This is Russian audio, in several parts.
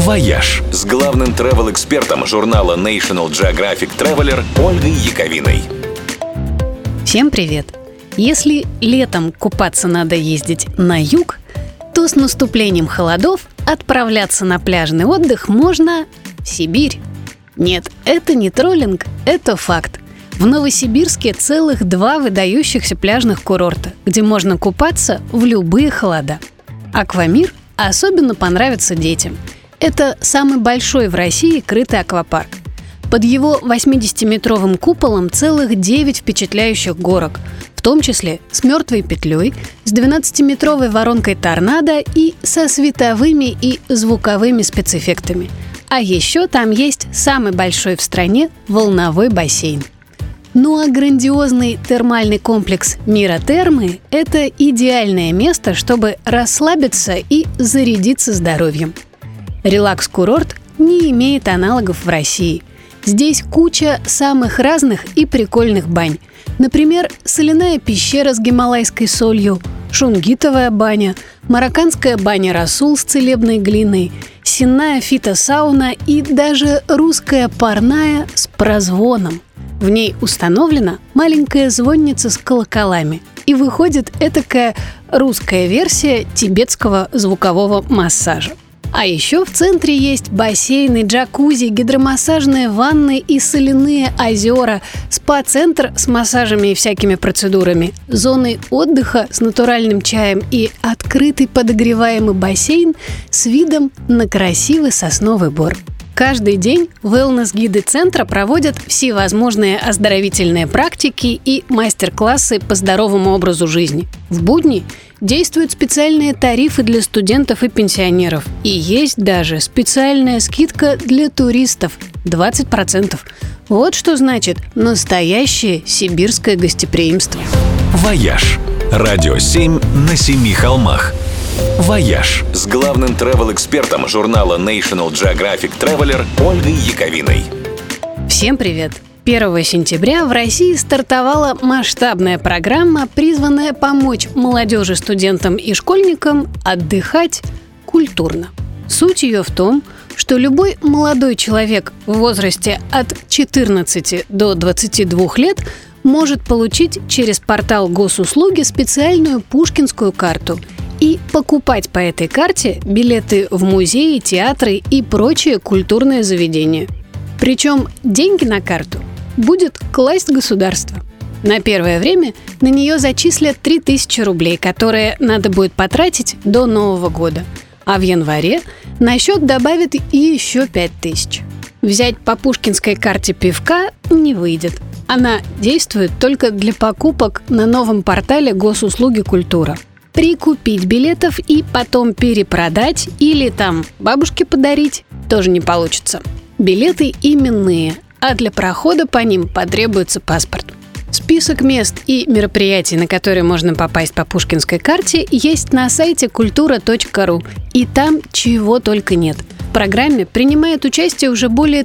«Вояж» с главным travel-экспертом журнала National Geographic Traveler Ольгой Яковиной. Всем привет! Если летом купаться надо ездить на юг, то с наступлением холодов отправляться на пляжный отдых можно в Сибирь. Нет, это не троллинг, это факт. В Новосибирске целых 2 выдающихся пляжных курорта, где можно купаться в любые холода. Аквамир особенно понравится детям. Это самый большой в России крытый аквапарк. Под его 80-метровым куполом целых 9 впечатляющих горок, в том числе с мертвой петлей, с 12-метровой воронкой торнадо и со световыми и звуковыми спецэффектами. А еще там есть самый большой в стране волновой бассейн. Ну а грандиозный термальный комплекс «Миротермы» – это идеальное место, чтобы расслабиться и зарядиться здоровьем. Релакс-курорт не имеет аналогов в России. Здесь куча самых разных и прикольных бань. Например, соляная пещера с гималайской солью, шунгитовая баня, марокканская баня Расул с целебной глиной, сенная фитосауна и даже русская парная с прозвоном. В ней установлена маленькая звонница с колоколами. И выходит этакая русская версия тибетского звукового массажа. А еще в центре есть бассейны, джакузи, гидромассажные ванны и соляные озера, спа-центр с массажами и всякими процедурами, зоны отдыха с натуральным чаем и открытый подогреваемый бассейн с видом на красивый сосновый бор. Каждый день wellness-гиды центра проводят всевозможные оздоровительные практики и мастер-классы по здоровому образу жизни. В будни действуют специальные тарифы для студентов и пенсионеров. И есть даже специальная скидка для туристов – 20%. Вот что значит настоящее сибирское гостеприимство. «Вояж» – радио 7 на 7 холмах. «Вояж» с главным travel-экспертом журнала National Geographic Traveler Ольгой Яковиной. Всем привет! 1 сентября в России стартовала масштабная программа, призванная помочь молодежи, студентам и школьникам отдыхать культурно. Суть ее в том, что любой молодой человек в возрасте от 14 до 22 лет может получить через портал госуслуги специальную пушкинскую карту и покупать по этой карте билеты в музеи, театры и прочие культурные заведения. Причем деньги на карту будет класть государство. На первое время на нее зачислят 3000 рублей, которые надо будет потратить до Нового года. А в январе на счет добавят еще 5000. Взять по пушкинской карте пивка не выйдет. Она действует только для покупок на новом портале госуслуги «Культура». Прикупить билетов и потом перепродать или там бабушке подарить тоже не получится. Билеты именные, а для прохода по ним потребуется паспорт. Список мест и мероприятий, на которые можно попасть по пушкинской карте, есть на сайте kultura.ru. И там чего только нет. В программе принимает участие уже более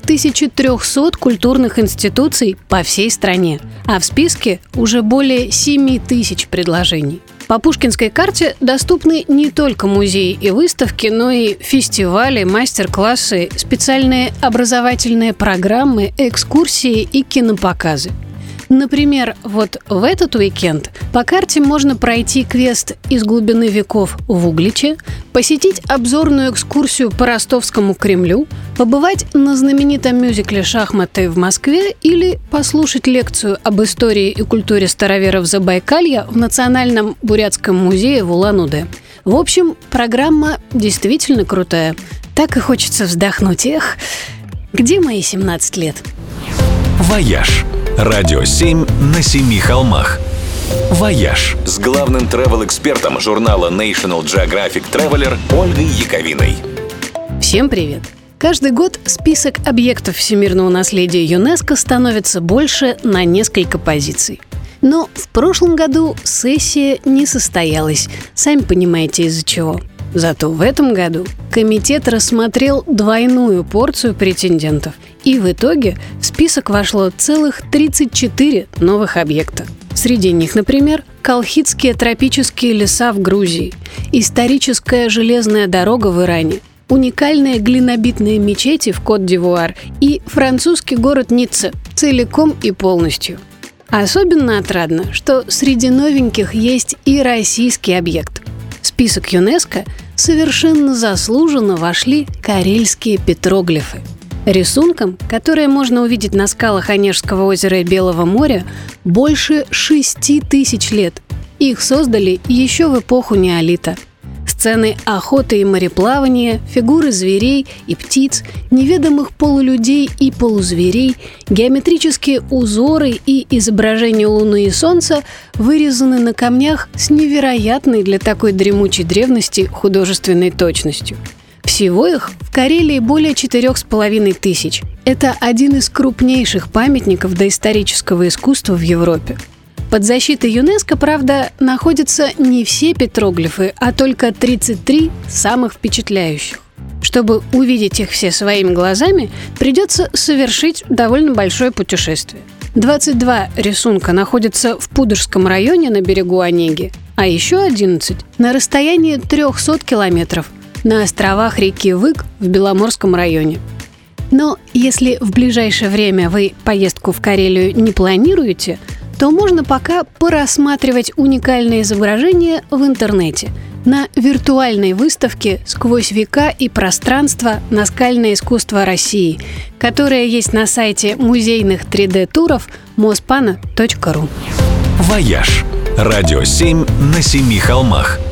1300 культурных институций по всей стране. А в списке уже более 7000 предложений. По пушкинской карте доступны не только музеи и выставки, но и фестивали, мастер-классы, специальные образовательные программы, экскурсии и кинопоказы. Например, вот в этот уикенд по карте можно пройти квест «Из глубины веков» в Угличе, посетить обзорную экскурсию по Ростовскому Кремлю, побывать на знаменитом мюзикле «Шахматы» в Москве или послушать лекцию об истории и культуре староверов Забайкалья в Национальном бурятском музее в Улан-Удэ. В общем, программа действительно крутая. Так и хочется вздохнуть. Эх, где мои 17 лет? «Вояж» – радио 7 на 7 холмах. «Вояж» с главным travel-экспертом журнала National Geographic Traveler Ольгой Яковиной. Всем привет! Каждый год список объектов всемирного наследия ЮНЕСКО становится больше на несколько позиций. Но в прошлом году сессия не состоялась, сами понимаете из-за чего. Зато в этом году комитет рассмотрел двойную порцию претендентов, и в итоге в список вошло целых 34 новых объекта. Среди них, например, колхидские тропические леса в Грузии, историческая железная дорога в Иране, уникальные глинобитные мечети в Кот-д'Ивуар и французский город Ницца целиком и полностью. Особенно отрадно, что среди новеньких есть и российский объект. В список ЮНЕСКО совершенно заслуженно вошли карельские петроглифы. Рисункам, которые можно увидеть на скалах Онежского озера и Белого моря, больше 6000 лет. Их создали еще в эпоху неолита. Сцены охоты и мореплавания, фигуры зверей и птиц, неведомых полулюдей и полузверей, геометрические узоры и изображения Луны и Солнца вырезаны на камнях с невероятной для такой дремучей древности художественной точностью. Всего их в Карелии более 4500. Это один из крупнейших памятников доисторического искусства в Европе. Под защитой ЮНЕСКО, правда, находятся не все петроглифы, а только 33 самых впечатляющих. Чтобы увидеть их все своими глазами, придется совершить довольно большое путешествие. 22 рисунка находятся в Пудожском районе на берегу Онеги, а еще 11 на расстоянии 300 километров на островах реки Вык в Беломорском районе. Но если в ближайшее время вы поездку в Карелию не планируете, то можно пока порассматривать уникальные изображения в интернете на виртуальной выставке «Сквозь века и пространство. Наскальное искусство России», которая есть на сайте музейных 3D-туров mospana.ru. «Вояж» – радио 7 на 7 холмах.